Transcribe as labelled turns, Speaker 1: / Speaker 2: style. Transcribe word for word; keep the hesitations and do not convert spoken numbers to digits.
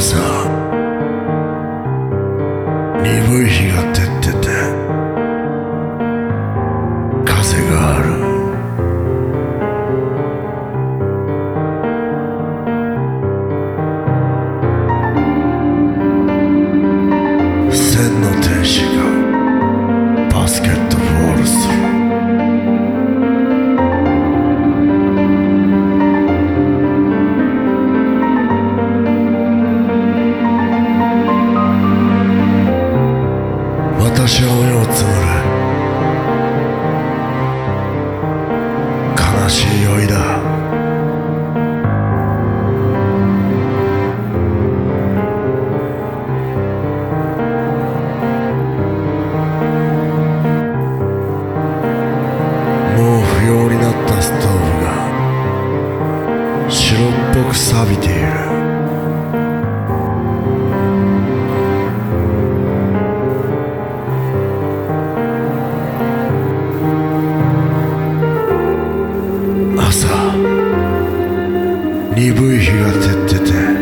Speaker 1: 朝鈍い日が照ってて風がある。千の天使がバスケットボールする。私は目をつむる。悲しい酔いだ。もう不要になったストーブが白っぽく錆びている。朝鈍い日が照ってて